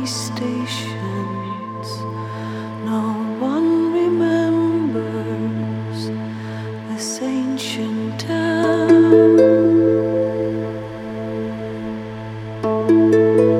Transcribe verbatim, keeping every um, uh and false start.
many stations. No one remembers this ancient town.